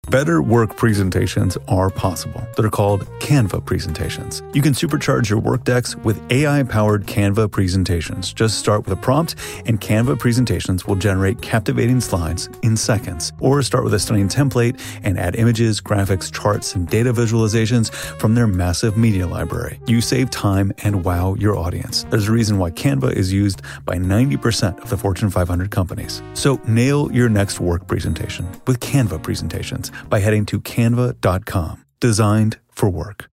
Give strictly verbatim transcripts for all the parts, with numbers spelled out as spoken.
Better work presentations are possible. They're called Canva presentations. You can supercharge your work decks with A I-powered Canva presentations. Just start with a prompt, and Canva presentations will generate captivating slides in seconds. Or start with a stunning template and add images, graphics, charts, and data visualizations from their massive media library. You save time and wow your audience. There's a reason why Canva is used by ninety percent of the Fortune five hundred companies. So nail your next work presentation with Canva presentations by heading to canva dot com. Designed for work.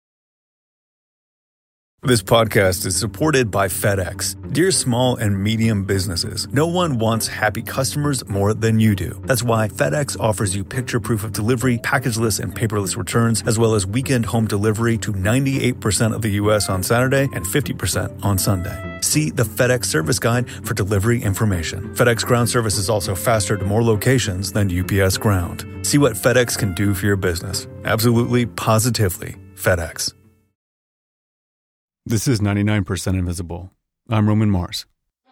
This podcast is supported by FedEx. Dear small and medium businesses, no one wants happy customers more than you do. That's why FedEx offers you picture proof of delivery, packageless and paperless returns, as well as weekend home delivery to ninety-eight percent of the U S on Saturday and fifty percent on Sunday. See the FedEx service guide for delivery information. FedEx Ground service is also faster to more locations than U P S Ground. See what FedEx can do for your business. Absolutely, positively, FedEx. This is ninety-nine percent Invisible. I'm Roman Mars.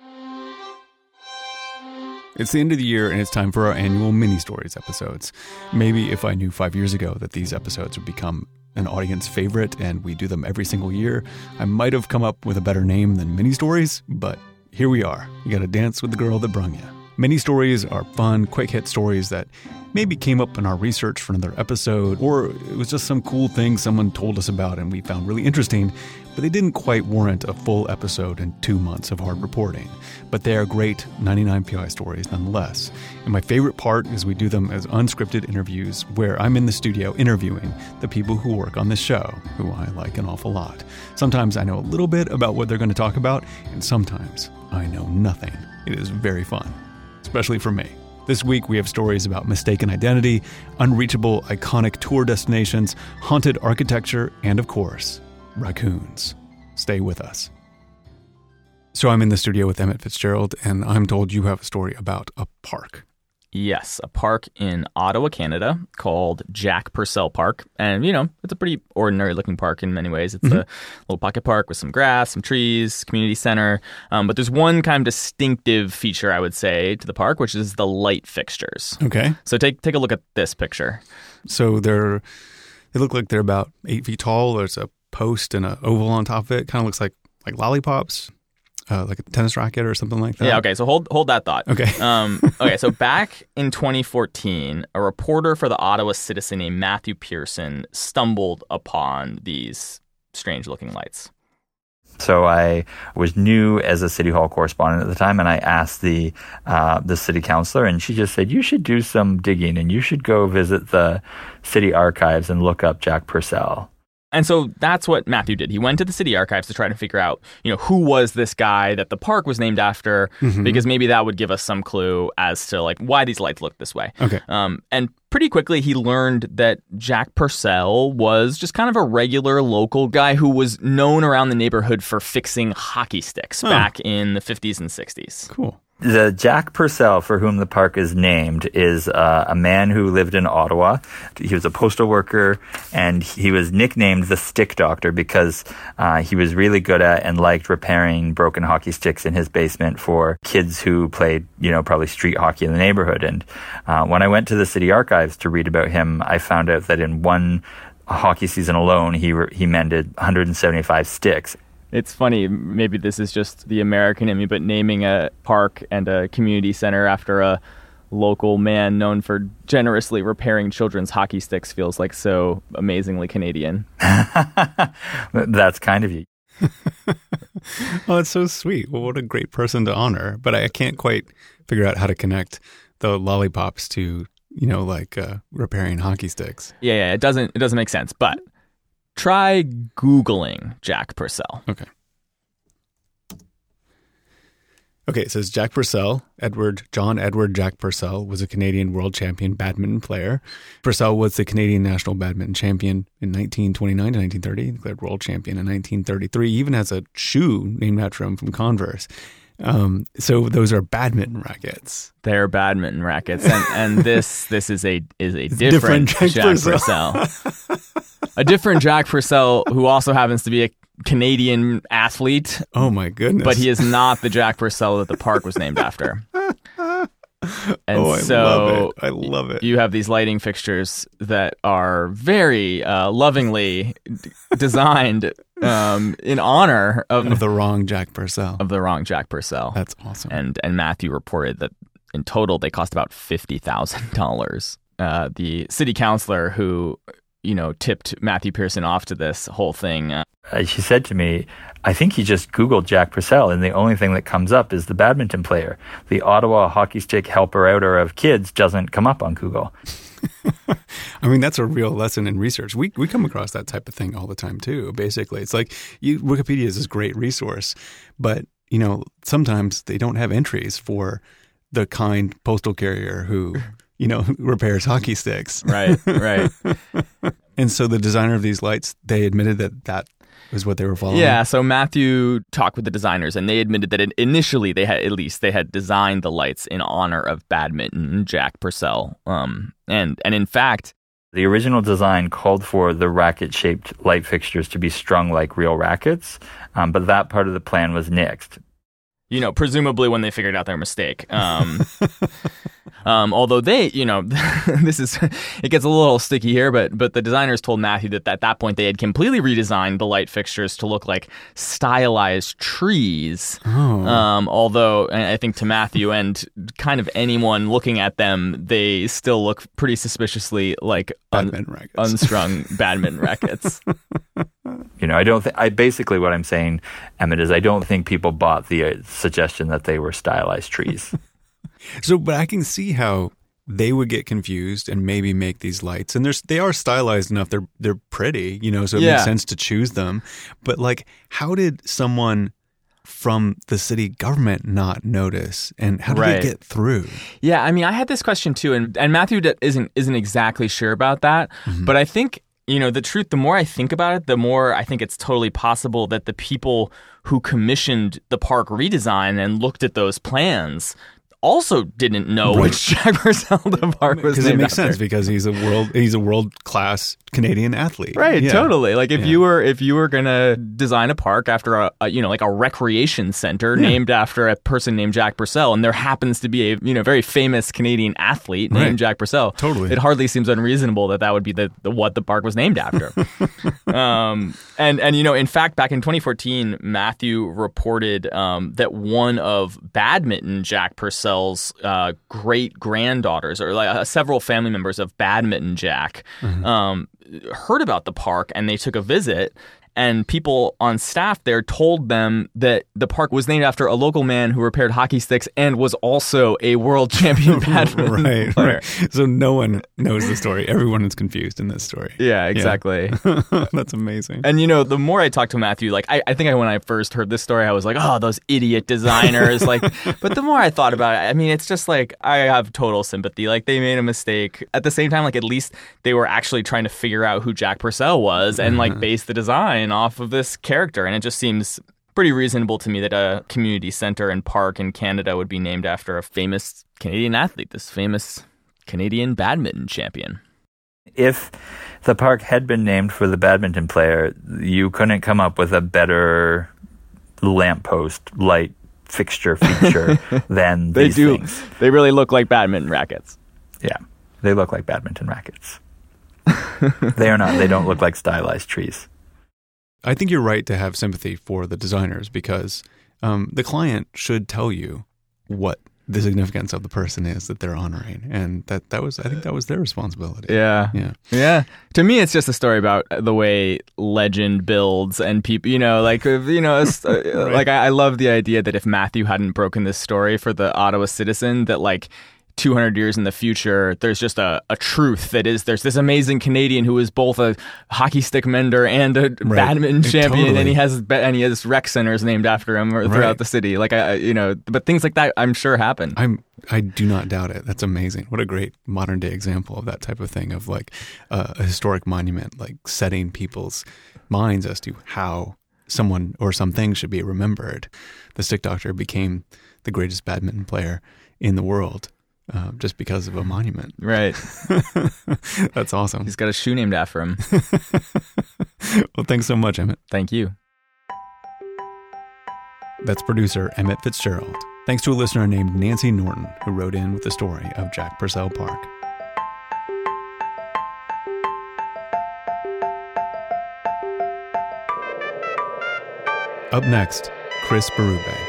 It's the end of the year and it's time for our annual mini-stories episodes. Maybe if I knew five years ago that these episodes would become an audience favorite and we do them every single year, I might have come up with a better name than mini-stories, but here we are. You gotta dance with the girl that brung you. Mini-stories are fun, quick-hit stories that maybe came up in our research for another episode, or it was just some cool thing someone told us about and we found really interesting, but they didn't quite warrant a full episode and two months of hard reporting. But they are great ninety-nine P I stories nonetheless. And my favorite part is we do them as unscripted interviews where I'm in the studio interviewing the people who work on this show, who I like an awful lot. Sometimes I know a little bit about what they're going to talk about, and sometimes I know nothing. It is very fun, especially for me. This week, we have stories about mistaken identity, unreachable iconic tour destinations, haunted architecture, and of course, raccoons. Stay with us. So I'm in the studio with Emmett Fitzgerald, and I'm told you have a story about a park. Yes, a park in Ottawa, Canada called Jack Purcell Park. And, you know, it's a pretty ordinary looking park in many ways. It's mm-hmm. a little pocket park with some grass, some trees, community center. Um, but there's one kind of distinctive feature, I would say, to the park, which is the light fixtures. Okay. So take take a look at this picture. So they're, they look like they're about eight feet tall. There's a post and an oval on top of it. Kind of looks like, like lollipops. Uh, like a tennis racket or something like that? Yeah, okay, so hold hold that thought. Okay. um, okay, so back in twenty fourteen, a reporter for the Ottawa Citizen named Matthew Pearson stumbled upon these strange-looking lights. So I was new as a City Hall correspondent at the time, and I asked the uh, the city councilor, and she just said, you should do some digging, and you should go visit the city archives and look up Jack Purcell. And so that's what Matthew did. He went to the city archives to try to figure out, you know, who was this guy that the park was named after, mm-hmm. because maybe that would give us some clue as to, like, why these lights look this way. Okay. Um, and pretty quickly he learned that Jack Purcell was just kind of a regular local guy who was known around the neighborhood for fixing hockey sticks oh. back in the fifties and sixties. Cool. The Jack Purcell, for whom the park is named, is uh, a man who lived in Ottawa. He was a postal worker, and he was nicknamed the Stick Doctor because uh, he was really good at and liked repairing broken hockey sticks in his basement for kids who played, you know, probably street hockey in the neighborhood. And uh, when I went to the city archives to read about him, I found out that in one hockey season alone, he re- he mended one hundred seventy-five sticks. It's funny, maybe this is just the American in me, but naming a park and a community center after a local man known for generously repairing children's hockey sticks feels like so amazingly Canadian. That's kind of you. Oh, that's so sweet. Well, what a great person to honor. But I can't quite figure out how to connect the lollipops to, you know, like uh, repairing hockey sticks. Yeah, yeah, it doesn't, it doesn't make sense, but try Googling Jack Purcell. Okay. Okay, it says Jack Purcell, Edward, John Edward Jack Purcell, was a Canadian world champion badminton player. Purcell was the Canadian national badminton champion in nineteen twenty-nine to nineteen thirty, declared world champion in nineteen thirty-three. He even has a shoe named after him from Converse. Um, so those are badminton rackets. They're badminton rackets, and, and this this is a is a different, different Jack, Jack Purcell. Purcell. A different Jack Purcell, who also happens to be a Canadian athlete. Oh my goodness! But he is not the Jack Purcell that the park was named after. And oh, I so love it. I love it. You have these lighting fixtures that are very uh, lovingly d- designed um, in honor of, of the wrong Jack Purcell. Of the wrong Jack Purcell. That's awesome. And and Matthew reported that in total they cost about fifty thousand dollars. Uh, the city councilor who, you know, tipped Matthew Pearson off to this whole thing. Uh, Uh, she said to me, I think he just Googled Jack Purcell, and the only thing that comes up is the badminton player. The Ottawa hockey stick helper-outer of kids doesn't come up on Google. I mean, that's a real lesson in research. We we come across that type of thing all the time, too, basically. It's like you, Wikipedia is this great resource, but, you know, sometimes they don't have entries for the kind postal carrier who, you know, repairs hockey sticks. Right, right. And so the designer of these lights, they admitted that that was what they were following. Yeah, so Matthew talked with the designers, and they admitted that initially they had, at least, they had designed the lights in honor of badminton Jack Purcell. Um, and and in fact, the original design called for the racket-shaped light fixtures to be strung like real rackets, um, but that part of the plan was nixed. You know, presumably when they figured out their mistake. Um, um, although they, you know, this is, it gets a little sticky here, but but the designers told Matthew that at that point they had completely redesigned the light fixtures to look like stylized trees. Oh. Um, although I think to Matthew and kind of anyone looking at them, they still look pretty suspiciously like un- Badminton rackets. unstrung badminton rackets. You know, I don't think, I basically what I'm saying, Emmett, is I don't think people bought the uh, suggestion that they were stylized trees. So, but I can see how they would get confused and maybe make these lights. And there's, they are stylized enough. They're, they're pretty, you know, so it Yeah. makes sense to choose them. But like, how did someone from the city government not notice? And how did Right. it get through? Yeah, I mean, I had this question too, and, and Matthew d- isn't isn't exactly sure about that, Mm-hmm. but I think, you know, the truth, the more I think about it, the more I think it's totally possible that the people who commissioned the park redesign and looked at those plans also didn't know Right. which Jack Purcell the park was Because it named makes after. sense because he's a world he's a world class Canadian athlete. Right, Yeah. totally. Like if Yeah. you were if you were gonna design a park after a, a you know like a recreation center Yeah. named after a person named Jack Purcell, and there happens to be a you know very famous Canadian athlete named Right. Jack Purcell, Totally. it hardly seems unreasonable that that would be the, the what the park was named after. um, and and you know in fact back in twenty fourteen, Matthew reported um, that one of badminton Jack Purcell's uh, great granddaughters, or like uh, several family members of badminton Jack, um, heard about the park and they took a visit, and people on staff there told them that the park was named after a local man who repaired hockey sticks and was also a world champion badminton right, player. right. So no one knows the story. Everyone is confused in this story. Yeah, exactly. That's amazing. And you know, the more I talk to Matthew, like I, I think I, when I first heard this story, I was like, oh, those idiot designers. Like, but the more I thought about it, I mean, it's just like I have total sympathy. Like they made a mistake. At the same time, like at least they were actually trying to figure out who Jack Purcell was and like base the design off of this character. And it just seems pretty reasonable to me that a community center and park in Canada would be named after a famous Canadian athlete, this famous Canadian badminton champion. If the park had been named for the badminton player, you couldn't come up with a better lamppost light fixture feature than They these do. things. They really look like badminton rackets. Yeah, they look like badminton rackets. They are not. They don't look like stylized trees. I think you're right to have sympathy for the designers because um, the client should tell you what the significance of the person is that they're honoring, and that that was I think that was their responsibility. Yeah. Yeah. Yeah. To me, it's just a story about the way legend builds and people, you know, like, you know, it's, uh, Right. like I, I love the idea that if Matthew hadn't broken this story for the Ottawa Citizen, that like two hundred years in the future, there's just a, a truth that is there's this amazing Canadian who is both a hockey stick mender and a Right. badminton champion, Totally. and he has and he has rec centers named after him or throughout Right. the city. Like I, I- you know, but things like that, I'm sure happen. I'm I do not doubt it. That's amazing. What a great modern day example of that type of thing, of like uh, a historic monument, like setting people's minds as to how someone or something should be remembered. The Stick Doctor became the greatest badminton player in the world uh, just because of a monument. Right. That's awesome. He's got a shoe named after him. Well, thanks so much, Emmett. Thank you. That's producer Emmett Fitzgerald. Thanks to a listener named Nancy Norton who wrote in with the story of Jack Purcell Park. Up next, Chris Berube.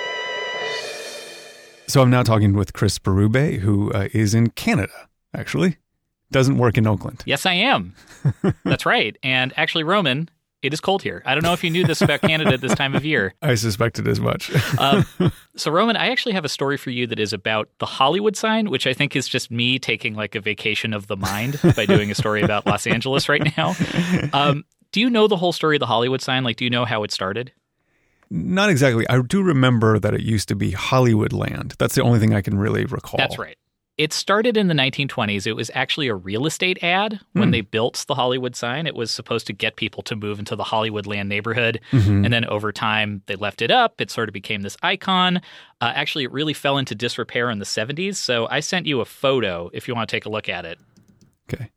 So I'm now talking with Chris Berube, who uh, is in Canada, actually. Doesn't work in Oakland. Yes, I am. That's right. And actually, Roman, it is cold here. I don't know if you knew this about Canada at this time of year. I suspected as much. um, so, Roman, I actually have a story for you that is about the Hollywood sign, which I think is just me taking like a vacation of the mind by doing a story about Los Angeles right now. Um, do you know the whole story of the Hollywood sign? Like, do you know how it started? Not exactly. I do remember that it used to be Hollywood Land. That's the only thing I can really recall. That's right. It started in the nineteen twenties. It was actually a real estate ad when Hmm. they built the Hollywood sign. It was supposed to get people to move into the Hollywood Land neighborhood. Mhm. And then over time, they left it up. It sort of became this icon. Uh, actually, it really fell into disrepair in the seventies. So I sent you a photo if you want to take a look at it. Okay.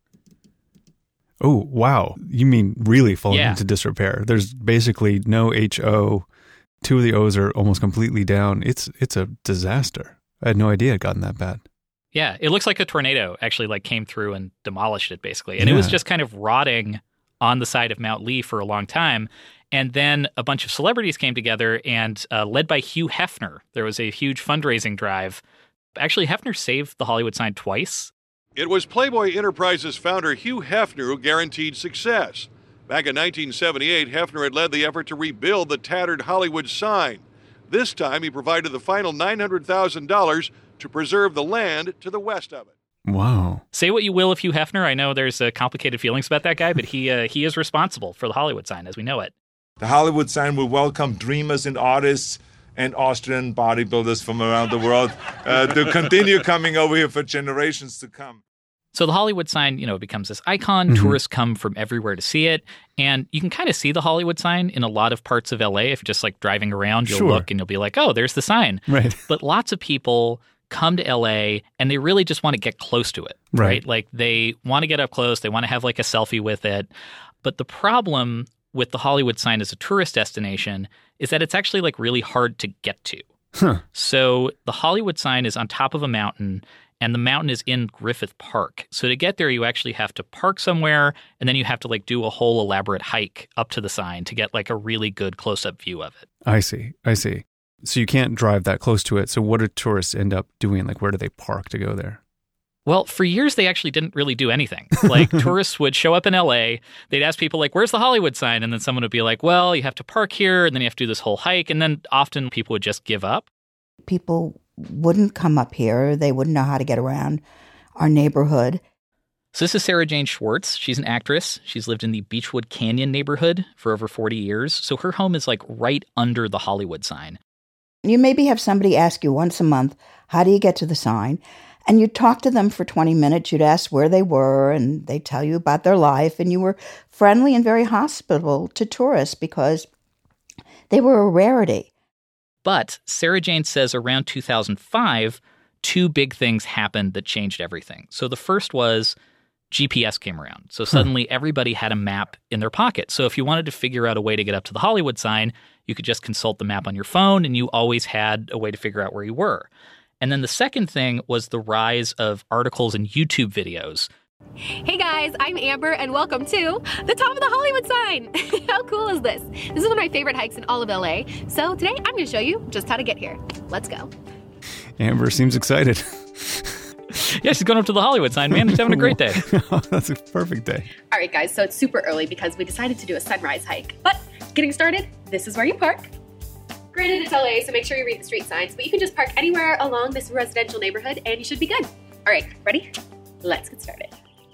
Oh, wow. You mean really falling Yeah. into disrepair. There's basically no H O. Two of the O's are almost completely down. It's it's a disaster. I had no idea it had gotten that bad. Yeah, it looks like a tornado actually like came through and demolished it basically. And it was Yeah. just kind of rotting on the side of Mount Lee for a long time. And then a bunch of celebrities came together and uh, led by Hugh Hefner, there was a huge fundraising drive. Actually, Hefner saved the Hollywood sign twice. It was Playboy Enterprises founder Hugh Hefner who guaranteed success. Back in nineteen seventy-eight, Hefner had led the effort to rebuild the tattered Hollywood sign. This time, he provided the final nine hundred thousand dollars to preserve the land to the west of it. Wow. Say what you will of Hugh Hefner. I know there's uh, complicated feelings about that guy, but he uh, he is responsible for the Hollywood sign as we know it. The Hollywood sign will welcome dreamers and artists and Austrian bodybuilders from around the world uh, to continue coming over here for generations to come. So the Hollywood sign, you know, becomes this icon. Mhm. Tourists come from everywhere to see it. And you can kind of see the Hollywood sign in a lot of parts of L A. If you're just like driving around, you'll Sure. look and you'll be like, oh, there's the sign. Right. But lots of people come to L A and they really just want to get close to it, Right. right? Like they want to get up close. They want to have like a selfie with it. But the problem with the Hollywood sign as a tourist destination is that it's actually like really hard to get to. Huh. So the Hollywood sign is on top of a mountain, and the mountain is in Griffith Park. So to get there, you actually have to park somewhere, and then you have to like do a whole elaborate hike up to the sign to get like a really good close-up view of it. I see. I see. So you can't drive that close to it. So what do tourists end up doing? Like, where do they park to go there? Well, for years, they actually didn't really do anything. Like tourists would show up in L A, they'd ask people like, where's the Hollywood sign? And then someone would be like, well, you have to park here, and then you have to do this whole hike. And then often people would just give up. People wouldn't come up here. They wouldn't know how to get around our neighborhood. So this is Sarah Jane Schwartz. She's an actress. She's lived in the Beechwood Canyon neighborhood for over forty years. So her home is like right under the Hollywood sign. You maybe have somebody ask you once a month, how do you get to the sign? And you'd talk to them for twenty minutes. You'd ask where they were, and they'd tell you about their life. And you were friendly and very hospitable to tourists because they were a rarity. But Sarah Jane says around two thousand five, two big things happened that changed everything. So the first was G P S came around. So suddenly everybody had a map in their pocket. So if you wanted to figure out a way to get up to the Hollywood sign, you could just consult the map on your phone, and you always had a way to figure out where you were. And then the second thing was the rise of articles and YouTube videos. Hey guys, I'm Amber and welcome to the top of the Hollywood sign. How cool is this? This is one of my favorite hikes in all of L A. So today I'm going to show you just how to get here. Let's go. Amber seems excited. Yeah, she's going up to the Hollywood sign, man. She's having a great day. That's a perfect day. All right guys, so it's super early because we decided to do a sunrise hike. But getting started, this is where you park. Granted, it's L A, so make sure you read the street signs, but you can just park anywhere along this residential neighborhood and you should be good. All right, ready? Let's get started.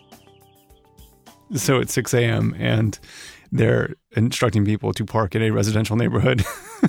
So it's six a.m. and they're instructing people to park in a residential neighborhood.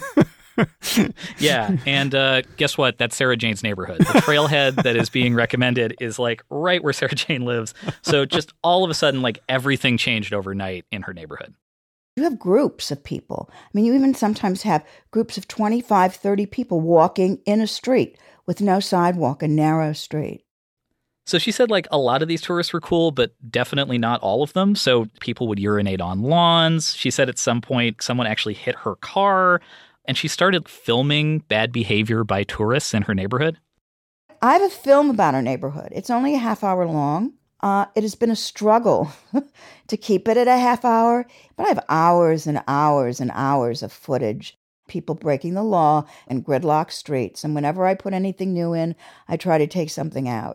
Yeah, and uh, guess what? That's Sarah Jane's neighborhood. The trailhead that is being recommended is like right where Sarah Jane lives. So just all of a sudden, like everything changed overnight in her neighborhood. You have groups of people. I mean, you even sometimes have groups of twenty-five, thirty people walking in a street with no sidewalk, a narrow street. So she said like a lot of these tourists were cool, but definitely not all of them. So people would urinate on lawns. She said at some point someone actually hit her car. and she started filming bad behavior by tourists in her neighborhood. I have a film about our neighborhood. It's only a half hour long. Uh, it has been a struggle to keep it at a half hour, but I have hours and hours and hours of footage. People breaking the law and gridlock streets. And whenever I put anything new in, I try to take something out.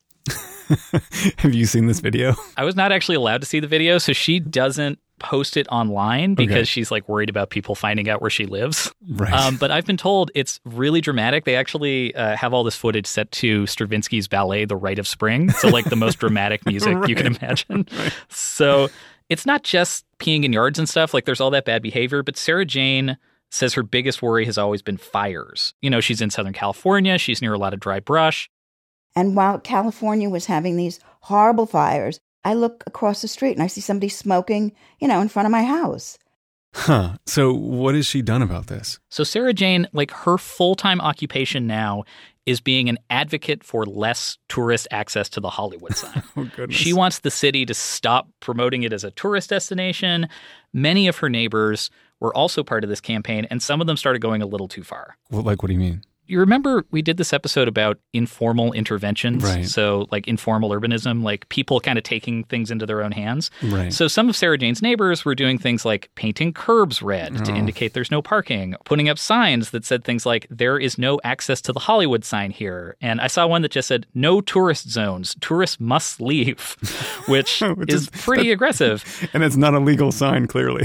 Have you seen this video? I was not actually allowed to see the video, so she doesn't post it online because Okay. she's like worried about people finding out where she lives. Right. Um, but I've been told it's really dramatic. They actually uh, have all this footage set to Stravinsky's ballet, The Rite of Spring. So like the most dramatic music you can imagine. Right. So it's not just peeing in yards and stuff. Like there's all that bad behavior. But Sarah Jane says her biggest worry has always been fires. You know, she's in Southern California. She's near a lot of dry brush. And while California was having these horrible fires, I look across the street and I see somebody smoking, you know, in front of my house. Huh. So what has she done about this? So Sarah Jane, like her full-time occupation now is being an advocate for less tourist access to the Hollywood sign. Oh, goodness. She wants the city to stop promoting it as a tourist destination. Many of her neighbors were also part of this campaign, and some of them started going a little too far. Well, like, what do you mean? You remember we did this episode about informal interventions? Right. So like informal urbanism, like people kind of taking things into their own hands. Right. So some of Sarah Jane's neighbors were doing things like painting curbs red to Oh. indicate there's no parking, putting up signs that said things like, there is no access to the Hollywood sign here. And I saw one that just said, no tourist zones, tourists must leave, which, Which is is- pretty that- aggressive. And it's not a legal sign, clearly.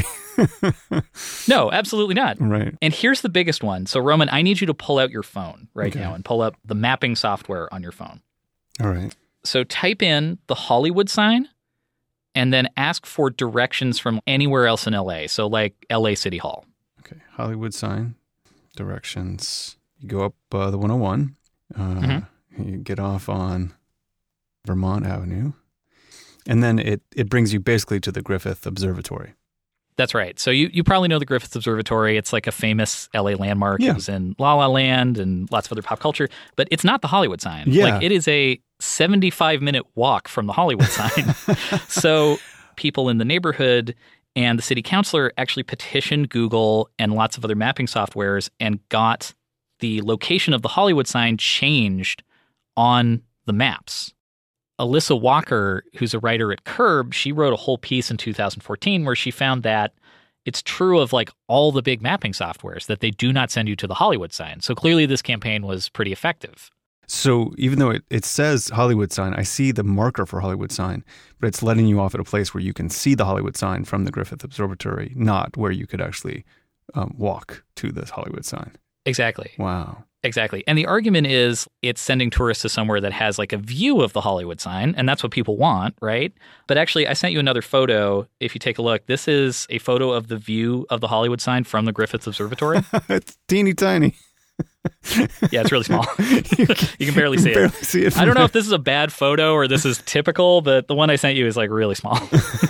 No, absolutely not. Right. And here's the biggest one. So, Roman, I need you to pull out your phone right Okay. now and pull up the mapping software on your phone. All right. So type in the Hollywood sign and then ask for directions from anywhere else in L A. So like L A City Hall. Okay. Hollywood sign, directions. You go up uh, the one oh one. Uh, Mhm. You get off on Vermont Avenue. And then it, it brings you basically to the Griffith Observatory. That's right. So you, you probably know the Griffith Observatory. It's like a famous L A landmark. Yeah. It was in La La Land and lots of other pop culture. But it's not the Hollywood sign. Yeah. Like it is a seventy-five minute walk from the Hollywood sign. So people in the neighborhood and the city councilor actually petitioned Google and lots of other mapping softwares and got the location of the Hollywood sign changed on the maps. Alyssa Walker, who's a writer at Curb, she wrote a whole piece in two thousand fourteen where she found that it's true of like all the big mapping softwares that they do not send you to the Hollywood sign. So clearly this campaign was pretty effective. So even though it, it says Hollywood sign, I see the marker for Hollywood sign, but it's letting you off at a place where you can see the Hollywood sign from the Griffith Observatory, not where you could actually um, walk to this Hollywood sign. Exactly. Wow. Exactly. And the argument is it's sending tourists to somewhere that has like a view of the Hollywood sign, and that's what people want, right? But actually, I sent you another photo. If you take a look, this is a photo of the view of the Hollywood sign from the Griffith Observatory. It's teeny tiny. Yeah, it's really small. You can barely see it. Barely see it. I don't know if this is a bad photo or this is typical, but the one I sent you is like really small.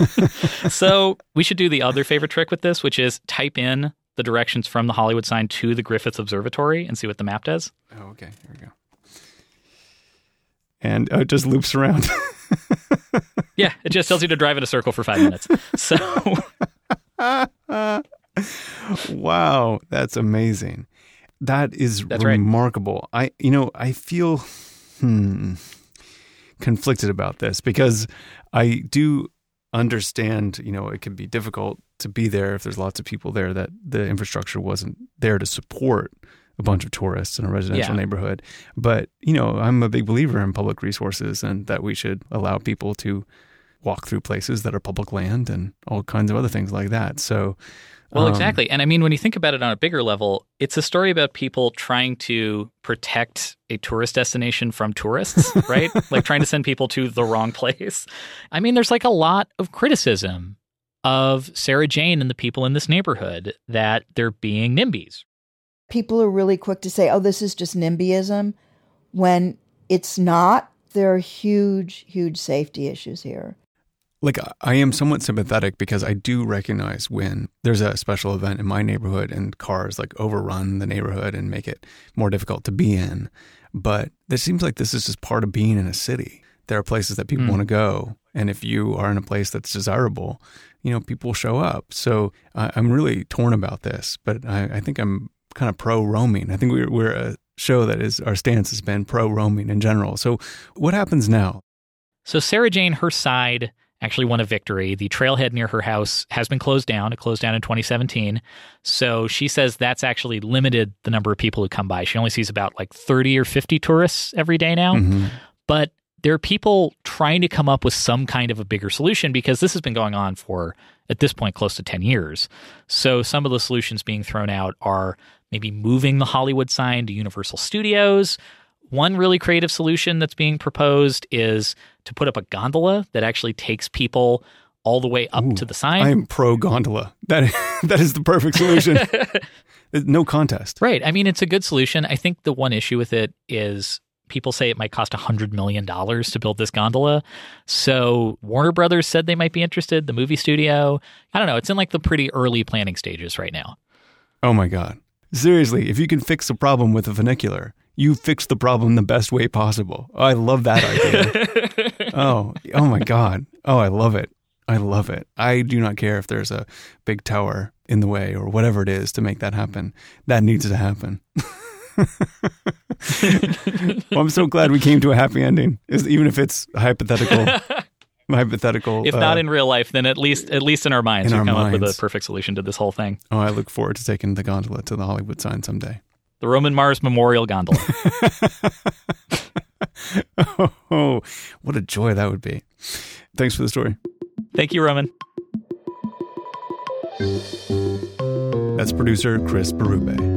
So we should do the other favorite trick with this, which is type in the directions from the Hollywood sign to the Griffith Observatory and see what the map does. Oh, okay. Here we go. And uh, it just loops around. Yeah, it just tells you to drive in a circle for five minutes. So Wow, that's amazing. That is That's right. remarkable. I, you know, I feel hmm, conflicted about this because I do understand, you know, it can be difficult to be there if there's lots of people there, that the infrastructure wasn't there to support a bunch of tourists in a residential Yeah. neighborhood. But, you know, I'm a big believer in public resources and that we should allow people to walk through places that are public land and all kinds of other things like that. So, Well, um, exactly. And I mean, when you think about it on a bigger level, it's a story about people trying to protect a tourist destination from tourists, right? Like trying to send people to the wrong place. I mean, there's like a lot of criticism of Sarah Jane and the people in this neighborhood that they're being NIMBYs. People are really quick to say, oh, this is just NIMBYism, when it's not. There are huge, huge safety issues here. Like, I am somewhat sympathetic because I do recognize when there's a special event in my neighborhood and cars like overrun the neighborhood and make it more difficult to be in. But it seems like this is just part of being in a city. There are places that people Mm. want to go. And if you are in a place that's desirable, you know, people will show up. So I, I'm really torn about this, but I, I think I'm kind of pro-roaming. I think we're, we're a show that is, our stance has been pro-roaming in general. So what happens now? So Sarah Jane, her side actually won a victory. The trailhead near her house has been closed down. It closed down in twenty seventeen. So she says that's actually limited the number of people who come by. She only sees about like thirty or fifty tourists every day now. Mm-hmm. But there are people trying to come up with some kind of a bigger solution because this has been going on for, at this point, close to ten years. So some of the solutions being thrown out are maybe moving the Hollywood sign to Universal Studios. One really creative solution that's being proposed is to put up a gondola that actually takes people all the way up Ooh, to the sign. I am pro gondola. That that is the perfect solution. No contest. Right. I mean, it's a good solution. I think the one issue with it is people say it might cost one hundred million dollars to build this gondola. So Warner Brothers said they might be interested, the movie studio. I don't know. It's in like the pretty early planning stages right now. Oh my God. Seriously, if you can fix a problem with a funicular, you fix the problem the best way possible. I love that idea. oh, oh my God. Oh, I love it. I love it. I do not care if there's a big tower in the way or whatever it is to make that happen. That needs to happen. Well, I'm so glad we came to a happy ending, even if it's hypothetical. hypothetical. If uh, not in real life, then at least at least in our minds, we come minds. up with a perfect solution to this whole thing. Oh, I look forward to taking the gondola to the Hollywood sign someday. The Roman Mars Memorial Gondola. Oh, what a joy that would be. Thanks for the story. Thank you, Roman. That's producer Chris Berube.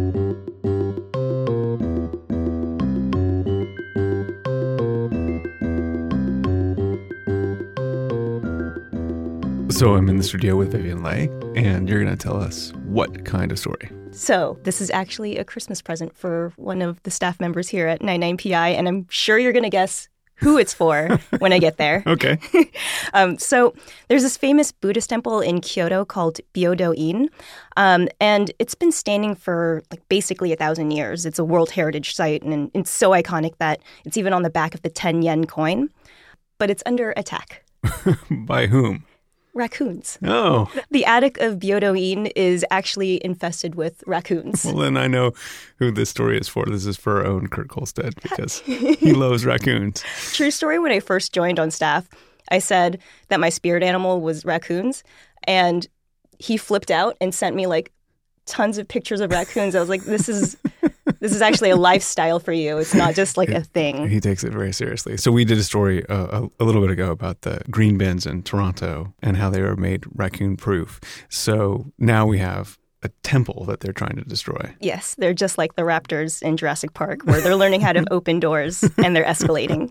So I'm in the studio with Vivian Leigh, and you're going to tell us what kind of story. So this is actually a Christmas present for one of the staff members here at ninety-nine P I, and I'm sure you're going to guess who it's for when I get there. Okay. um, so there's this famous Buddhist temple in Kyoto called Byodo-in, um, and it's been standing for like basically a thousand years. It's a World Heritage Site, and it's so iconic that it's even on the back of the ten yen coin. But it's under attack. By whom? Raccoons. Oh. The attic of Byodo-in is actually infested with raccoons. Well, then I know who this story is for. This is for our own Kurt Kolstad because he loves raccoons. True story, when I first joined on staff, I said that my spirit animal was raccoons, and he flipped out and sent me like tons of pictures of raccoons. I was like, this is this is actually a lifestyle for you. It's not just like a thing. He takes it very seriously. So we did a story uh, a, a little bit ago about the green bins in Toronto and how they were made raccoon proof. So now we have a temple that they're trying to destroy. Yes, they're just like the raptors in Jurassic Park, where they're learning how to open doors and they're escalating.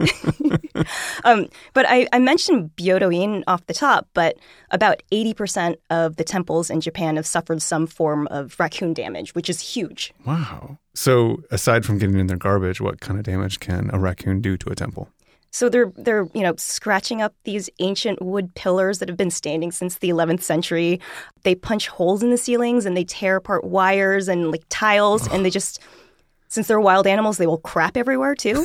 um, but I, I mentioned Byodo-in off the top, but about eighty percent of the temples in Japan have suffered some form of raccoon damage, which is huge. Wow. So aside from getting in their garbage, what kind of damage can a raccoon do to a temple? So they're, they're you know, scratching up these ancient wood pillars that have been standing since the eleventh century. They punch holes in the ceilings and they tear apart wires and like tiles. And they just, since they're wild animals, they will crap everywhere too.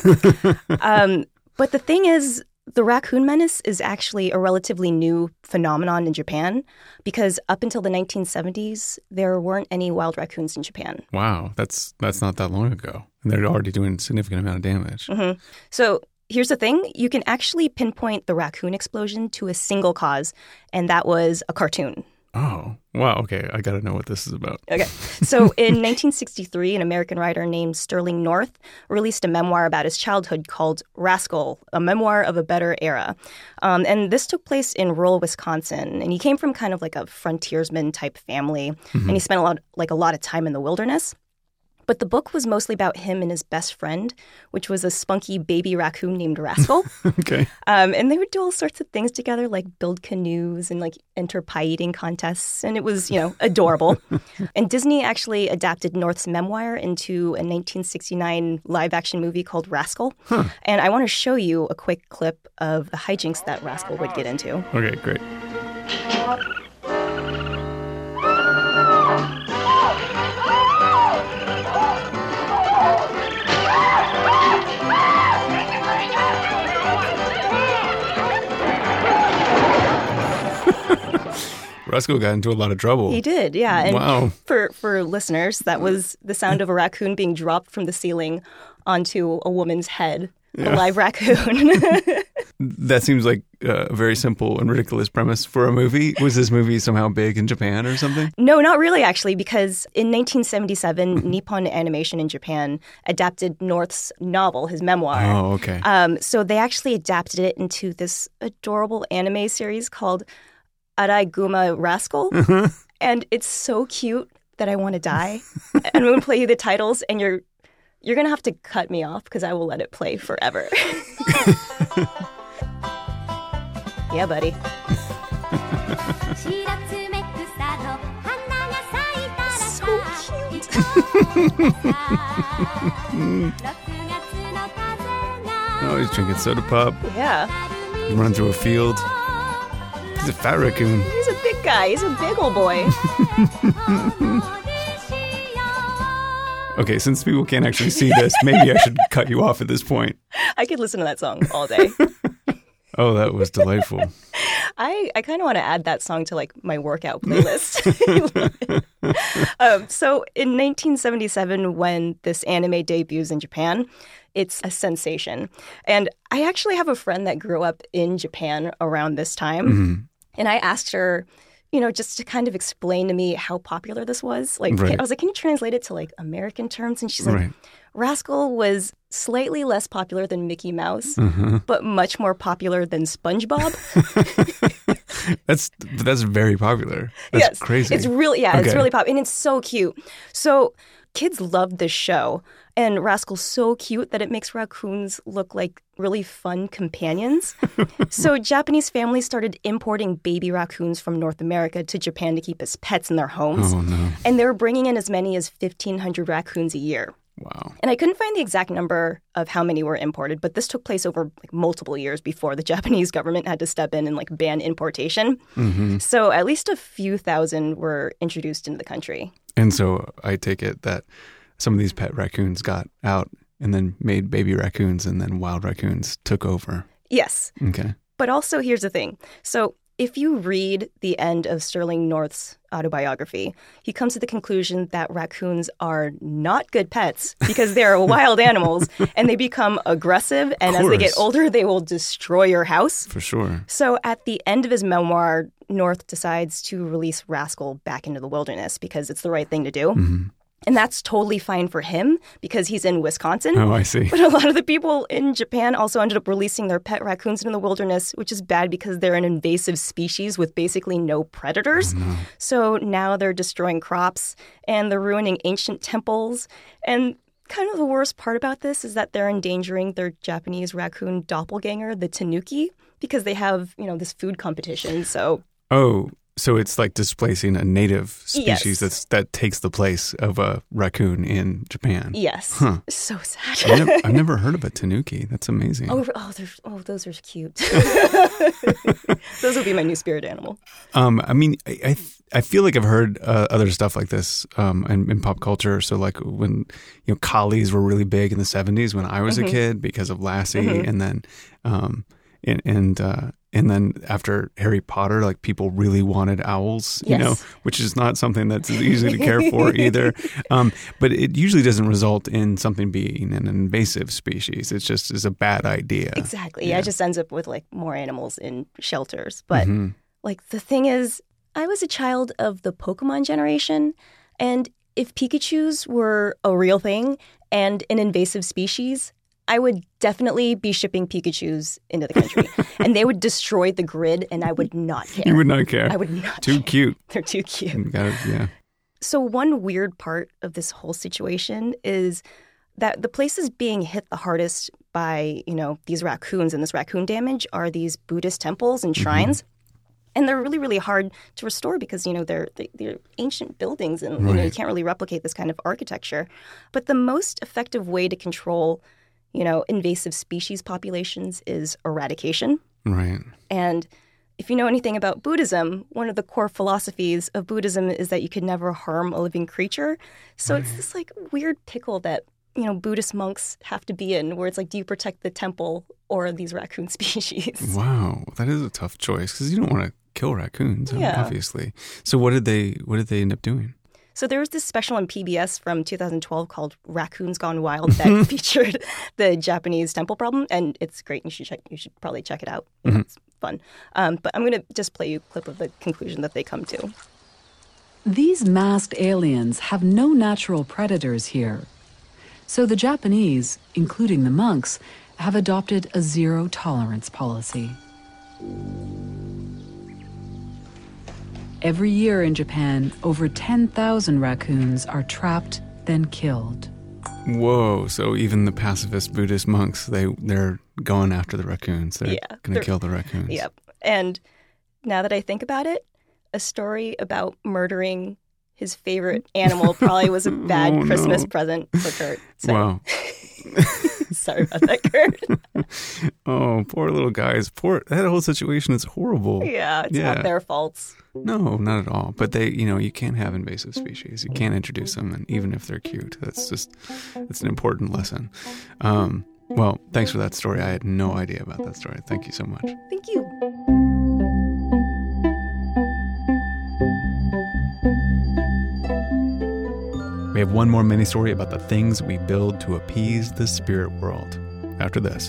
um, but the thing is, the raccoon menace is actually a relatively new phenomenon in Japan because up until the nineteen seventies, there weren't any wild raccoons in Japan. Wow, that's that's not that long ago. And they're already doing a significant amount of damage. Mm-hmm. So here's the thing. You can actually pinpoint the raccoon explosion to a single cause, and that was a cartoon. Oh, wow. Okay, I got to know what this is about. Okay. So in nineteen sixty-three, an American writer named Sterling North released a memoir about his childhood called Rascal, a memoir of a better era. Um, and this took place in rural Wisconsin. And he came from kind of like a frontiersman type family. Mm-hmm. And he spent a lot, like a lot of time in the wilderness. But the book was mostly about him and his best friend, which was a spunky baby raccoon named Rascal. Okay. Um, and they would do all sorts of things together, like build canoes and like enter pie eating contests. And it was, you know, adorable. And Disney actually adapted North's memoir into a nineteen sixty-nine live action movie called Rascal. Huh. And I want to show you a quick clip of the hijinks that Rascal would get into. Okay, great. Rascal got into a lot of trouble. He did, yeah. And wow. For, for listeners, that was the sound of a raccoon being dropped from the ceiling onto a woman's head. Yeah. A live raccoon. That seems like a very simple and ridiculous premise for a movie. Was this movie somehow big in Japan or something? No, not really, actually, because in nineteen seventy-seven, Nippon Animation in Japan adapted North's novel, his memoir. Oh, okay. Um, so they actually adapted it into this adorable anime series called Araiguma Rascal. Uh-huh. And it's so cute that I want to die. And I'm going to play you the titles, and you're You're going to have to cut me off because I will let it play forever. Yeah, buddy. So cute. Oh, he's drinking soda pop. Yeah. He's running through a field. He's a fat raccoon. He's a big guy. He's a big old boy. Okay, since people can't actually see this, maybe I should cut you off at this point. I could listen to that song all day. Oh, that was delightful. I, I kind of want to add that song to like my workout playlist. um, so in nineteen seventy-seven, when this anime debuts in Japan, it's a sensation. And I actually have a friend that grew up in Japan around this time. Mm-hmm. And I asked her, you know, just to kind of explain to me how popular this was. Like, right. I was like, can you translate it to like American terms? And she's like, right. Rascal was slightly less popular than Mickey Mouse, uh-huh. but much more popular than SpongeBob. that's that's very popular. That's yes, crazy. It's really, yeah, okay. it's really popular. And it's so cute. So kids loved this show. And Rascal's so cute that it makes raccoons look like really fun companions. So Japanese families started importing baby raccoons from North America to Japan to keep as pets in their homes. Oh, no. And they were bringing in as many as fifteen hundred raccoons a year. Wow. And I couldn't find the exact number of how many were imported, but this took place over like multiple years before the Japanese government had to step in and like ban importation. Mm-hmm. So at least a few thousand were introduced into the country. And so I take it that some of these pet raccoons got out and then made baby raccoons, and then wild raccoons took over. Yes. Okay. But also, here's the thing. So if you read the end of Sterling North's autobiography, he comes to the conclusion that raccoons are not good pets because they're wild animals and they become aggressive. And as they get older, they will destroy your house. For sure. So at the end of his memoir, North decides to release Rascal back into the wilderness because it's the right thing to do. Mm-hmm. And that's totally fine for him because he's in Wisconsin. Oh, I see. But a lot of the people in Japan also ended up releasing their pet raccoons into the wilderness, which is bad because they're an invasive species with basically no predators. Oh, no. So now they're destroying crops and they're ruining ancient temples. And kind of the worst part about this is that they're endangering their Japanese raccoon doppelganger, the tanuki, because they have, you know, this food competition. So Oh, so it's like displacing a native species Yes. that's that takes the place of a raccoon in Japan. Yes. Huh. So sad. I've, never, I've never heard of a tanuki. That's amazing. Oh, oh, they're- oh, those are cute. Those will be my new spirit animal. Um, I mean, I I, I feel like I've heard uh, other stuff like this um, in, in pop culture. So like when you know collies were really big in the seventies when I was Mhm. a kid because of Lassie, Mhm. and then um, and and, uh, and then after Harry Potter, like people really wanted owls, you Yes. know, which is not something that's easy to care for either. Um, but it usually doesn't result in something being an invasive species. It's just is a bad idea. Exactly. Yeah. It just ends up with like more animals in shelters. But Mhm. like the thing is, I was a child of the Pokemon generation, and if Pikachus were a real thing and an invasive species, I would definitely be shipping Pikachus into the country. And they would destroy the grid, and I would not care. You would not care. I would not Too care. cute. They're too cute. You gotta- yeah. So one weird part of this whole situation is that the places being hit the hardest by, you know, these raccoons and this raccoon damage are these Buddhist temples and shrines. And they're really, really hard to restore because, you know, they're they're ancient buildings and you know, you Right. can't really replicate this kind of architecture. But the most effective way to control, you know, invasive species populations is eradication. Right. And if you know anything about Buddhism, one of the core philosophies of Buddhism is that you can never harm a living creature. So it's this like weird pickle that, you know, Buddhist monks have to be in where it's like, do you protect the temple or these raccoon species? Wow, that is a tough choice because you don't want to kill raccoons, Yeah. obviously. So what did they what did they end up doing? So there was this special on P B S from two thousand twelve called Raccoons Gone Wild that featured the Japanese temple problem, and it's great. You should check. You should probably check it out. Mm-hmm. It's fun. Um, but I'm going to just play you a clip of the conclusion that they come to. These masked aliens have no natural predators here. So the Japanese, including the monks, have adopted a zero-tolerance policy. Every year in Japan, over ten thousand raccoons are trapped, then killed. Whoa, so even the pacifist Buddhist monks, they, they're going after the raccoons. They're Yeah, going to they're- kill the raccoons. Yep. And now that I think about it, a story about murdering his favorite animal probably was a bad Oh, Christmas no. present for Kurt. So, Wow. sorry about that, Kurt. Oh, poor little guys. Poor, that whole situation is horrible. Yeah, it's Yeah. not their faults. No, not at all. But they, you know, you can't have invasive species. You can't introduce them, and even if they're cute, that's just, it's an important lesson. Um, well, thanks for that story. I had no idea about that story. Thank you so much. Thank you. We have one more mini story about the things we build to appease the spirit world. After this.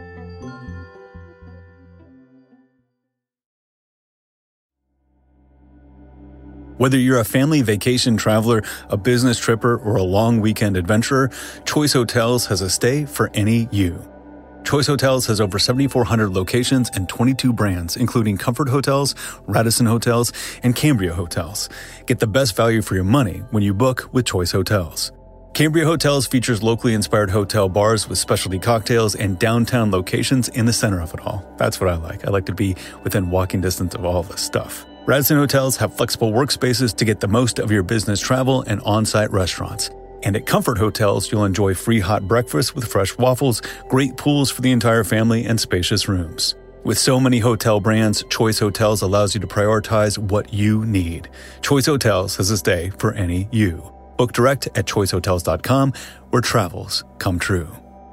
Whether you're a family vacation traveler, a business tripper, or a long weekend adventurer, Choice Hotels has a stay for any you. Choice Hotels has over seventy-four hundred locations and twenty-two brands, including Comfort Hotels, Radisson Hotels, and Cambria Hotels. Get the best value for your money when you book with Choice Hotels. Cambria Hotels features locally inspired hotel bars with specialty cocktails and downtown locations in the center of it all. That's what I like. I like to be within walking distance of all this stuff. Radisson Hotels have flexible workspaces to get the most of your business travel and on-site restaurants. And at Comfort Hotels, you'll enjoy free hot breakfast with fresh waffles, great pools for the entire family, and spacious rooms. With so many hotel brands, Choice Hotels allows you to prioritize what you need. Choice Hotels has a stay for any you. Book direct at choice hotels dot com, where travels come true.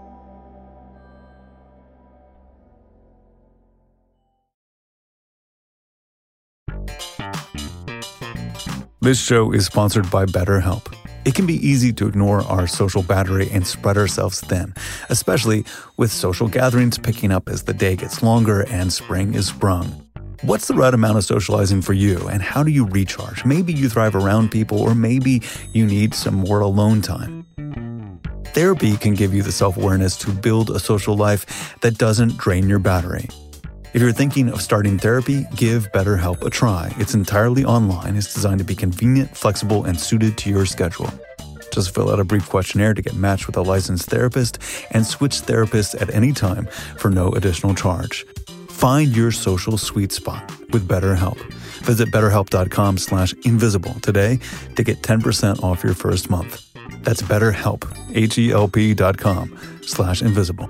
This show is sponsored by BetterHelp. It can be easy to ignore our social battery and spread ourselves thin, especially with social gatherings picking up as the day gets longer and spring is sprung. What's the right amount of socializing for you, and how do you recharge? Maybe you thrive around people, or maybe you need some more alone time. Therapy can give you the self-awareness to build a social life that doesn't drain your battery. If you're thinking of starting therapy, give BetterHelp a try. It's entirely online. It's designed to be convenient, flexible, and suited to your schedule. Just fill out a brief questionnaire to get matched with a licensed therapist and switch therapists at any time for no additional charge. Find your social sweet spot with BetterHelp. Visit betterhelp.com slash invisible today to get ten percent off your first month. That's BetterHelp, H-E-L-P dot com slash invisible.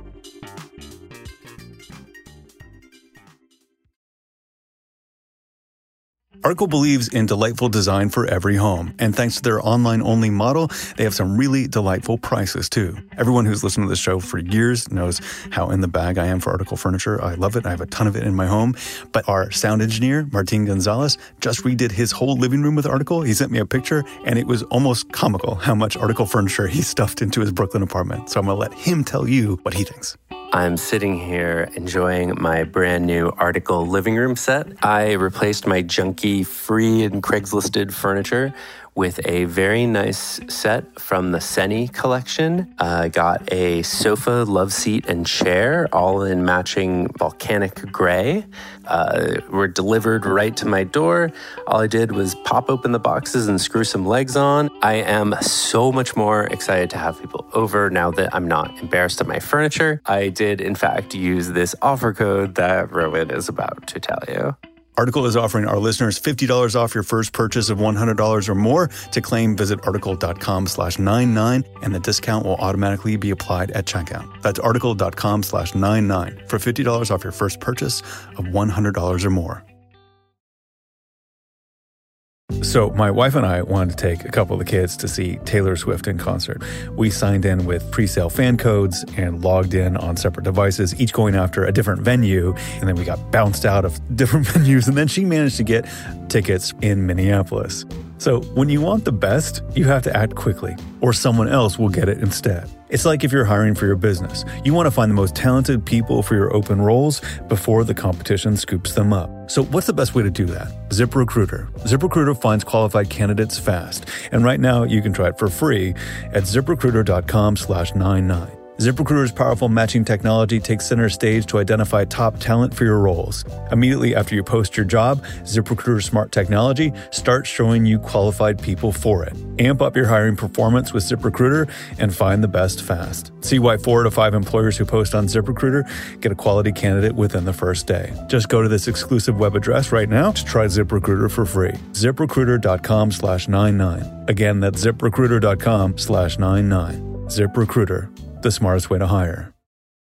Article believes in delightful design for every home, and thanks to their online-only model, they have some really delightful prices, too. Everyone who's listened to this show for years knows how in the bag I am for Article furniture. I love it. I have a ton of it in my home. But our sound engineer, Martin Gonzalez, just redid his whole living room with Article. He sent me a picture, and it was almost comical how much Article furniture he stuffed into his Brooklyn apartment. So I'm going to let him tell you what he thinks. I'm sitting here enjoying my brand new Article living room set. I replaced my junky, free and Craigslisted furniture with a very nice set from the Seni collection. I uh, got a sofa, love seat, and chair, all in matching volcanic gray. Uh, were delivered right to my door. All I did was pop open the boxes and screw some legs on. I am so much more excited to have people over now that I'm not embarrassed of my furniture. I did, in fact, use this offer code that Rowan is about to tell you. Article is offering our listeners fifty dollars off your first purchase of one hundred dollars or more. To claim, visit article.com slash 99, and the discount will automatically be applied at checkout. That's article.com slash 99 for fifty dollars off your first purchase of one hundred dollars or more. So my wife and I wanted to take a couple of the kids to see Taylor Swift in concert. We signed in with pre-sale fan codes and logged in on separate devices, each going after a different venue. And then we got bounced out of different venues. And then she managed to get tickets in Minneapolis. So when you want the best, you have to act quickly, or someone else will get it instead. It's like if you're hiring for your business. You want to find the most talented people for your open roles before the competition scoops them up. So what's the best way to do that? ZipRecruiter. ZipRecruiter finds qualified candidates fast. And right now you can try it for free at ZipRecruiter.com slash 99. ZipRecruiter's powerful matching technology takes center stage to identify top talent for your roles. Immediately after you post your job, ZipRecruiter's smart technology starts showing you qualified people for it. Amp up your hiring performance with ZipRecruiter and find the best fast. See why four to five employers who post on ZipRecruiter get a quality candidate within the first day. Just go to this exclusive web address right now to try ZipRecruiter for free. ZipRecruiter.com slash 99. Again, that's ZipRecruiter.com slash 99. ZipRecruiter. The smartest way to hire.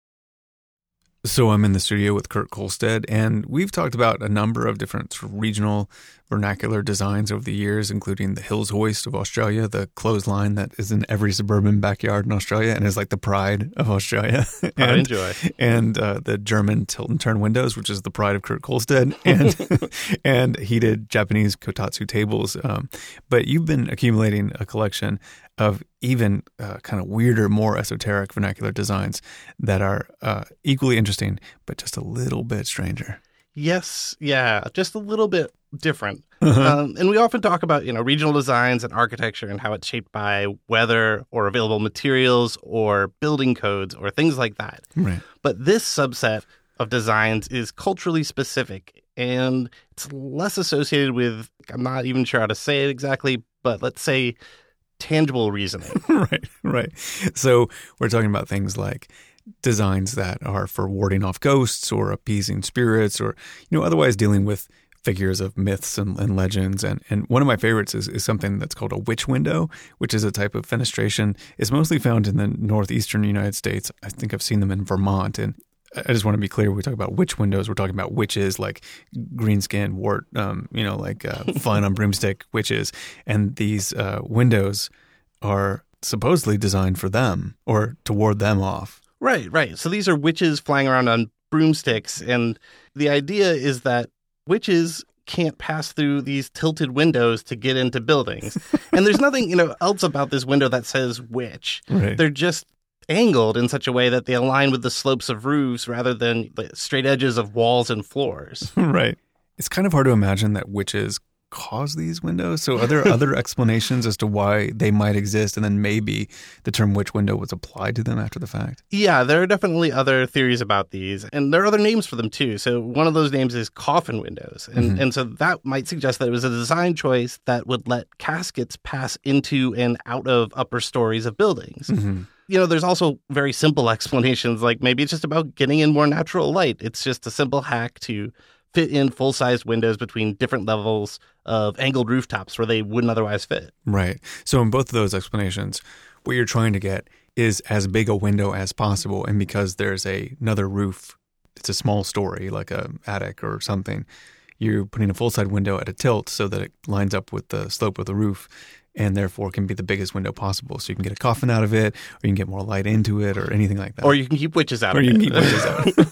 So I'm in the studio with Kurt Kolstad, and we've talked about a number of different sort of regional vernacular designs over the years, including the Hills Hoist of Australia, the clothesline that is in every suburban backyard in Australia and is like the pride of Australia. and, I enjoy. And uh, the German tilt and turn windows, which is the pride of Kurt Kolstad, and and heated Japanese kotatsu tables. Um, but you've been accumulating a collection of even uh, kind of weirder, more esoteric vernacular designs that are uh, equally interesting, but just a little bit stranger. Yes, yeah, just a little bit different. Uh-huh. Um, and we often talk about, you know, regional designs and architecture and how it's shaped by weather or available materials or building codes or things like that. Right. But this subset of designs is culturally specific, and it's less associated with, I'm not even sure how to say it exactly, but let's say tangible reasoning. right, right. So we're talking about things like designs that are for warding off ghosts or appeasing spirits or, you know, otherwise dealing with figures of myths and, and legends. And, and one of my favorites is, is something that's called a witch window, which is a type of fenestration. It's mostly found in the northeastern United States. I think I've seen them in Vermont. And I just want to be clear, when we talk about witch windows, we're talking about witches, like green skin, wart, um, you know, like uh, fun on broomstick witches. And these uh, windows are supposedly designed for them or to ward them off. Right, right. So these are witches flying around on broomsticks. And the idea is that witches can't pass through these tilted windows to get into buildings. And there's nothing, you know, else about this window that says witch. Right. They're just angled in such a way that they align with the slopes of roofs rather than the straight edges of walls and floors. Right. It's kind of hard to imagine that witches cause these windows. So are there other explanations as to why they might exist, and then maybe the term witch window was applied to them after the fact? Yeah, there are definitely other theories about these, and there are other names for them too. So one of those names is coffin windows, and, mm-hmm. and so that might suggest that it was a design choice that would let caskets pass into and out of upper stories of buildings. Mm-hmm. You know, there's also very simple explanations, like maybe it's just about getting in more natural light. It's just a simple hack to fit in full-sized windows between different levels of angled rooftops where they wouldn't otherwise fit. Right. So in both of those explanations, what you're trying to get is as big a window as possible. And because there's a, another roof, it's a small story, like a attic or something, you're putting a full-side window at a tilt so that it lines up with the slope of the roof, and therefore can be the biggest window possible. So you can get a coffin out of it, or you can get more light into it, or anything like that. Or you can keep witches out or of it. Or you can keep witches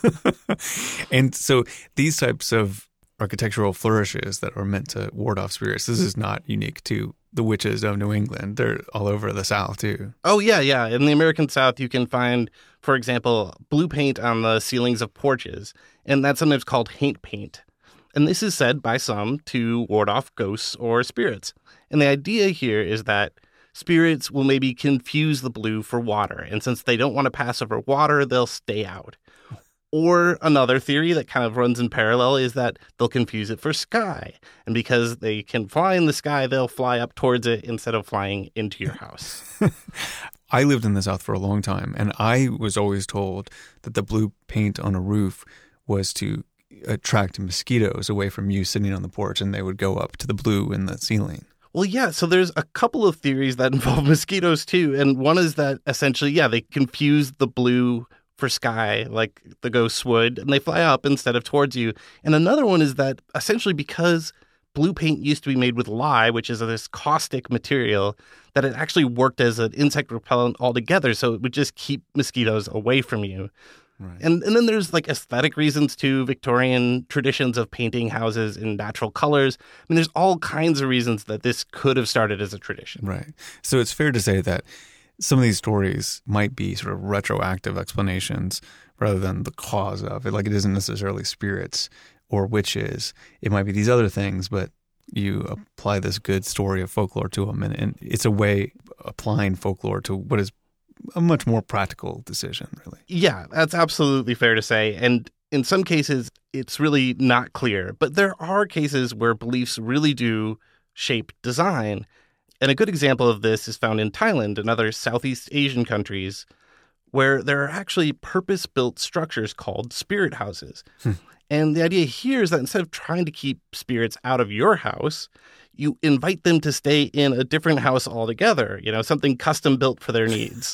out. And so these types of architectural flourishes that are meant to ward off spirits, this is not unique to the witches of New England. They're all over the South, too. Oh, yeah, yeah. In the American South, you can find, for example, blue paint on the ceilings of porches, and that's sometimes called haint paint. And this is said by some to ward off ghosts or spirits. And the idea here is that spirits will maybe confuse the blue for water. And since they don't want to pass over water, they'll stay out. Or another theory that kind of runs in parallel is that they'll confuse it for sky. And because they can fly in the sky, they'll fly up towards it instead of flying into your house. I lived in the South for a long time, and I was always told that the blue paint on a roof was to attract mosquitoes away from you sitting on the porch, and they would go up to the blue in the ceiling. Well, yeah, so there's a couple of theories that involve mosquitoes too. And one is that essentially, yeah, they confuse the blue for sky like the ghosts would, and they fly up instead of towards you. And another one is that essentially because blue paint used to be made with lye, which is this caustic material, that it actually worked as an insect repellent altogether, so it would just keep mosquitoes away from you. Right. And and then there's like aesthetic reasons too, Victorian traditions of painting houses in natural colors. I mean, there's all kinds of reasons that this could have started as a tradition. Right. So it's fair to say that some of these stories might be sort of retroactive explanations rather than the cause of it. Like it isn't necessarily spirits or witches. It might be these other things, but you apply this good story of folklore to them. And, and it's a way applying folklore to what is a much more practical decision, really. Yeah, that's absolutely fair to say. And in some cases, it's really not clear. But there are cases where beliefs really do shape design. And a good example of this is found in Thailand and other Southeast Asian countries, where there are actually purpose-built structures called spirit houses. Hmm. And the idea here is that instead of trying to keep spirits out of your house, you invite them to stay in a different house altogether, you know, something custom built for their needs.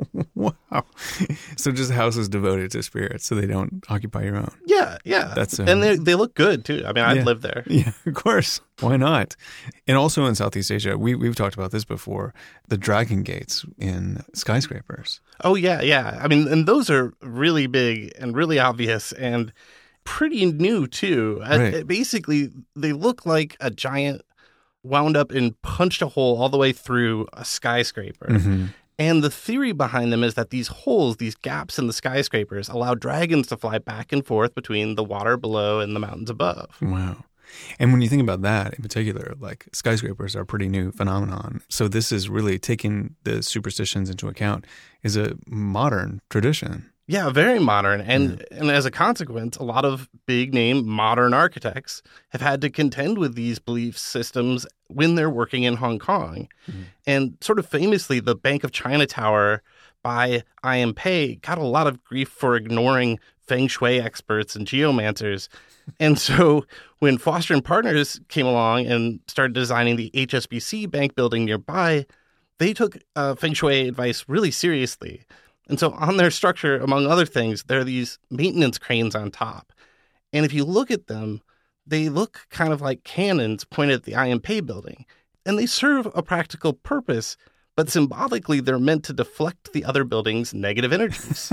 Wow. So just houses devoted to spirits so they don't occupy your own. Yeah, yeah. That's um, and they they look good, too. I mean, I'd yeah. live there. Yeah, of course. Why not? And also in Southeast Asia, we, we've talked about this before, the dragon gates in skyscrapers. Oh, yeah, yeah. I mean, and those are really big and really obvious and pretty new, too. Right. Uh, basically, they look like a giant wound up and punched a hole all the way through a skyscraper. Mm-hmm. And the theory behind them is that these holes, these gaps in the skyscrapers, allow dragons to fly back and forth between the water below and the mountains above. Wow. And when you think about that in particular, like skyscrapers are a pretty new phenomenon. So this is really taking the superstitions into account is a modern tradition. Yeah, very modern. And, yeah. and as a consequence, a lot of big-name modern architects have had to contend with these belief systems when they're working in Hong Kong. Mm-hmm. And sort of famously, the Bank of China Tower by I M Pei got a lot of grief for ignoring feng shui experts and geomancers. And so when Foster and Partners came along and started designing the H S B C bank building nearby, they took uh, feng shui advice really seriously. And so on their structure, among other things, there are these maintenance cranes on top. And if you look at them, they look kind of like cannons pointed at the I M Pei building. And they serve a practical purpose, but symbolically, they're meant to deflect the other building's negative energies.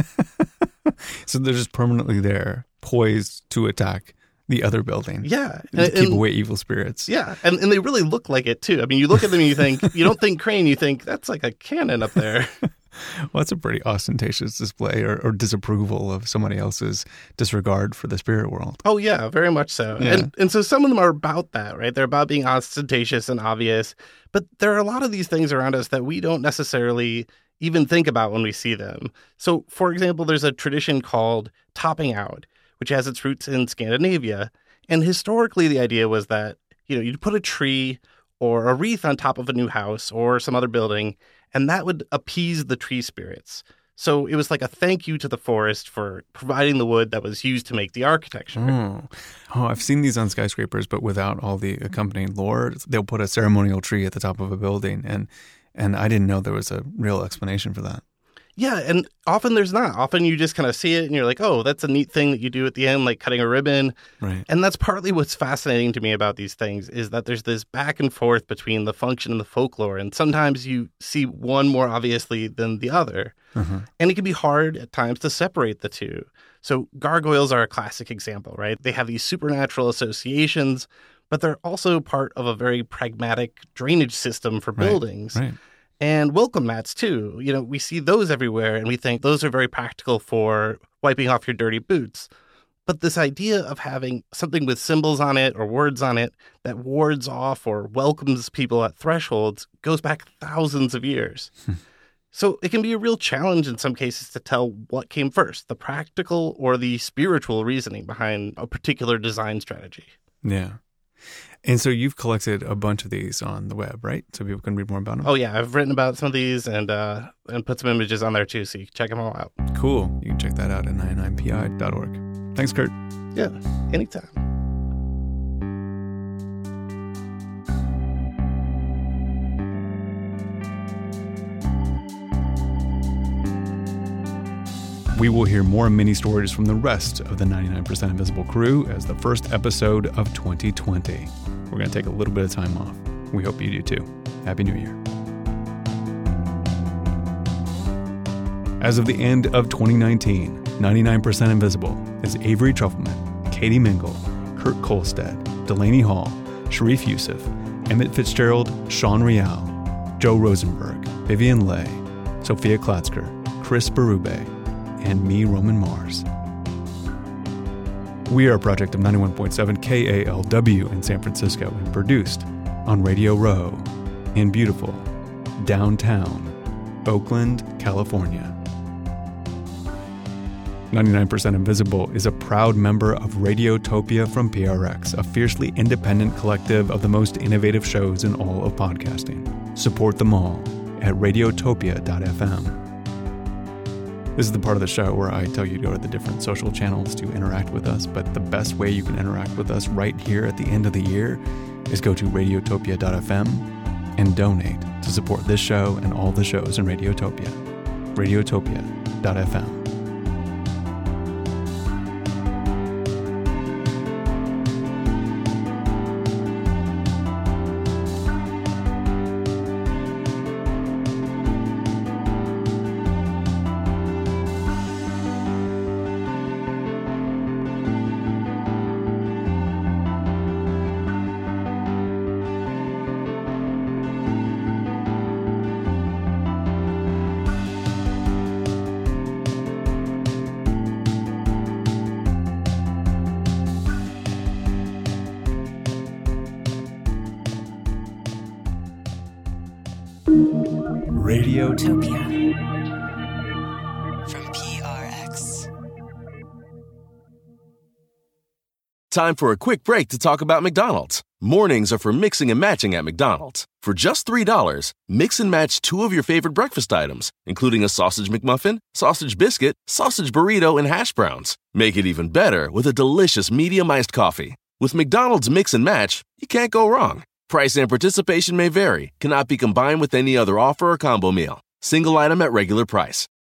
So they're just permanently there, poised to attack the other building. Yeah. To and, keep and, away evil spirits. Yeah. And, and they really look like it, too. I mean, you look at them and you think, you don't think crane, you think, that's like a cannon up there. Well, that's a pretty ostentatious display or, or disapproval of somebody else's disregard for the spirit world. Oh, yeah, very much so. Yeah. And and so some of them are about that, right? They're about being ostentatious and obvious. But there are a lot of these things around us that we don't necessarily even think about when we see them. So, for example, there's a tradition called topping out, which has its roots in Scandinavia. And historically, the idea was that, you know, you'd put a tree or a wreath on top of a new house or some other building, and that would appease the tree spirits. So it was like a thank you to the forest for providing the wood that was used to make the architecture. Oh, oh I've seen these on skyscrapers, but without all the accompanying lore. They'll put a ceremonial tree at the top of a building, and and I didn't know there was a real explanation for that. Yeah, and often there's not. Often you just kind of see it and you're like, oh, that's a neat thing that you do at the end, like cutting a ribbon. Right. And that's partly what's fascinating to me about these things is that there's this back and forth between the function and the folklore. And sometimes you see one more obviously than the other. Uh-huh. And it can be hard at times to separate the two. So gargoyles are a classic example, right? They have these supernatural associations, but they're also part of a very pragmatic drainage system for Right. buildings. Right. And welcome mats, too. You know, we see those everywhere, and we think those are very practical for wiping off your dirty boots. But this idea of having something with symbols on it or words on it that wards off or welcomes people at thresholds goes back thousands of years. So it can be a real challenge in some cases to tell what came first, the practical or the spiritual reasoning behind a particular design strategy. Yeah. And so you've collected a bunch of these on the web, right? So people can read more about them? Oh, yeah. I've written about some of these and uh, and put some images on there, too, so you can check them all out. Cool. You can check that out at ninety-nine P I dot org. Thanks, Kurt. Yeah, anytime. We will hear more mini stories from the rest of the ninety-nine percent Invisible crew as the first episode of twenty twenty. we're going to take a little bit of time off. We hope you do too. Happy New Year. As of the end of twenty nineteen, ninety-nine percent Invisible is Avery Trufelman, Katie Mingle, Kurt Kolstad, Delaney Hall, Sharif Youssef, Emmett Fitzgerald, Sean Rial, Joe Rosenberg, Vivian Leigh, Sophia Klatzker, Chris Berube, and me, Roman Mars. We are a project of ninety-one point seven K A L W in San Francisco and produced on Radio Row in beautiful downtown Oakland, California. ninety-nine percent Invisible is a proud member of Radiotopia from P R X, a fiercely independent collective of the most innovative shows in all of podcasting. Support them all at radiotopia dot f m. This is the part of the show where I tell you to go to the different social channels to interact with us, but the best way you can interact with us right here at the end of the year is go to radiotopia dot f m and donate to support this show and all the shows in Radiotopia. radiotopia dot f m. Radiotopia from P R X. Time for a quick break to talk about McDonald's. Mornings are for mixing and matching at McDonald's. For just three dollars, mix and match two of your favorite breakfast items, including a sausage McMuffin, sausage biscuit, sausage burrito, and hash browns. Make it even better with a delicious medium iced coffee. With McDonald's Mix and Match, you can't go wrong. Price and participation may vary, cannot be combined with any other offer or combo meal. Single item at regular price.